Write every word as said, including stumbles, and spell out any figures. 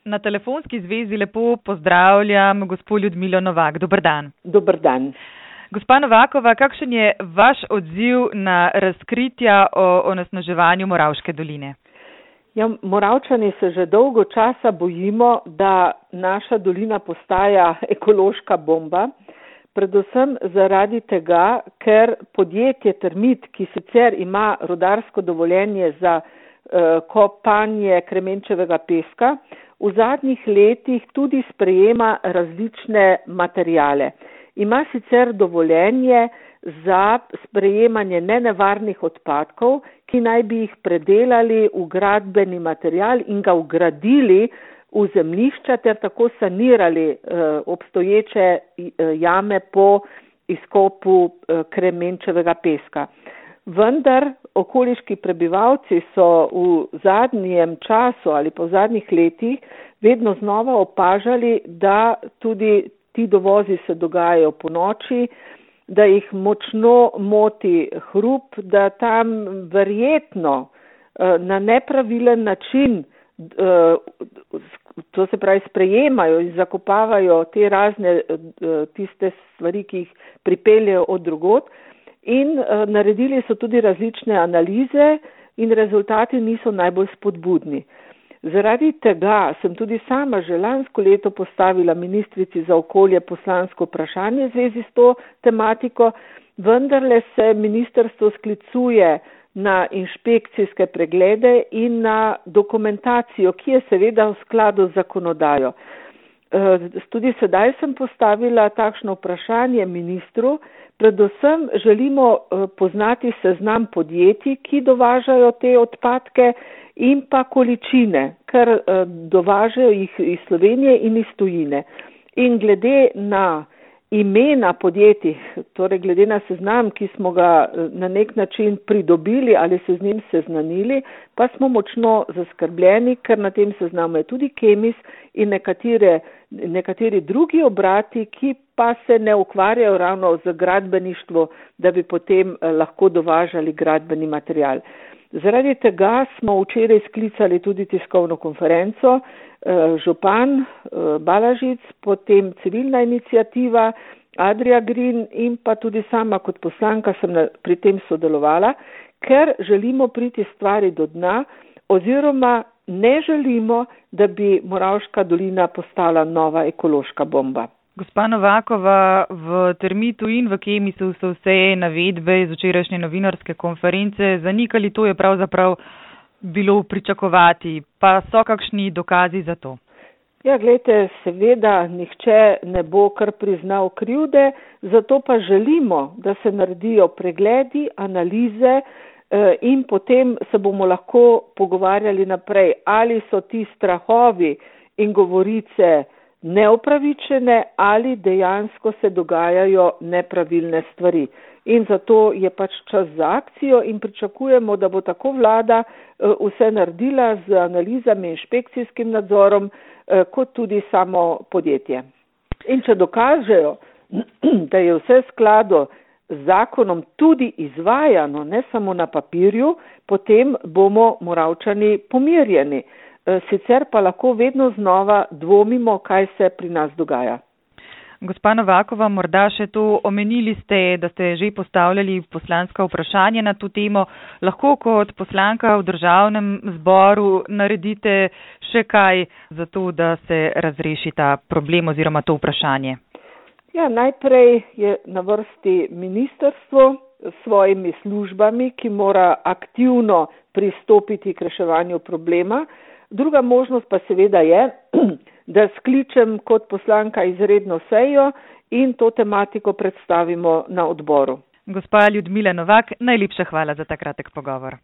Na telefonski zvezi lepo pozdravljam gospo Ljudmilo Novak. Dober dan. Dober dan. Gospa Novakova, kakšen je vaš odziv na razkritja o onesnaževanju Moravške doline? Ja, Moravčani se že dolgo časa bojimo, da naša dolina postaja ekološka bomba, predvsem zaradi tega, ker podjetje Termit, ki sicer ima rudarsko dovoljenje za uh, kopanje kremenčevega peska, v zadnjih letih tudi sprejema različne materijale. Ima sicer dovoljenje za sprejemanje nenevarnih odpadkov, ki naj bi jih predelali v gradbeni material in ga vgradili v zemljišča ter tako sanirali eh, obstoječe eh, jame po izkopu eh, kremenčevega peska. Vendar okoliški prebivalci so v zadnjem času ali pa v zadnjih letih vedno znova opažali, da tudi ti dovozi se dogajajo po noči, da jih močno moti hrup, da tam verjetno na nepravilen način, to se pravi sprejemajo in zakopavajo te razne tiste stvari, ki jih pripeljejo od drugod, in naredili so tudi različne analize in rezultati niso najbolj spodbudni. Zaradi tega sem tudi sama že lansko leto postavila ministrici za okolje poslansko vprašanje v zvezi s to tematiko, vendarle se ministrstvo sklicuje na inšpekcijske preglede in na dokumentacijo, ki je seveda v skladu z zakonodajo. Tudi sedaj sem postavila takšno vprašanje ministru, predvsem želimo poznati seznam podjetij, ki dovažajo te odpadke, in pa količine, ker uh, dovažajo jih iz Slovenije in iz tujine. In glede na imena podjetij, torej glede na seznam, ki smo ga na nek način pridobili ali se z njim seznanili, pa smo močno zaskrbljeni, ker na tem seznamu je tudi Kemis in nekatere, nekateri drugi obrati, ki pa se ne ukvarjajo ravno z gradbeništvo, da bi potem uh, lahko dovažali gradbeni material. Zaradi tega smo včeraj sklicali tudi tiskovno konferenco, župan Balažic, potem civilna iniciativa Adria Green in pa tudi sama kot poslanka sem pri tem sodelovala, ker želimo priti stvari do dna oziroma ne želimo, da bi Moravška dolina postala nova ekološka bomba. Gospa Novakova, v Termitu in v Kemisu so vse navedbe iz včerajšnje novinarske konference zanikali, to je pravzaprav bilo pričakovati. Pa so kakšni dokazi za to? Ja, glejte, seveda nihče ne bo kar priznal krivde, zato pa želimo, da se naredijo pregledi, analize eh, in potem se bomo lahko pogovarjali naprej, ali so ti strahovi in govorice neupravičene ali dejansko se dogajajo nepravilne stvari. In zato je pač čas za akcijo in pričakujemo, da bo tako vlada vse naredila z analizami, inšpekcijskim nadzorom, kot tudi samo podjetje. In če dokažejo, da je vse skladu z zakonom tudi izvajano, ne samo na papirju, potem bomo Moravčani pomirjeni. Sicer pa lahko vedno znova dvomimo, kaj se pri nas dogaja. Gospa Novakova, morda še to omenili ste, da ste že postavljali poslanska vprašanja na to temo. Lahko kot poslanka v državnem zboru naredite še kaj za to, da se razreši ta problem oziroma to vprašanje? Ja, najprej je na vrsti ministrstvo s svojimi službami, ki mora aktivno pristopiti k reševanju problema. Druga možnost pa seveda je, da skličem kot poslanka izredno sejo in to tematiko predstavimo na odboru. Gospa Ljudmila Novak, najlepša hvala za ta kratek pogovor.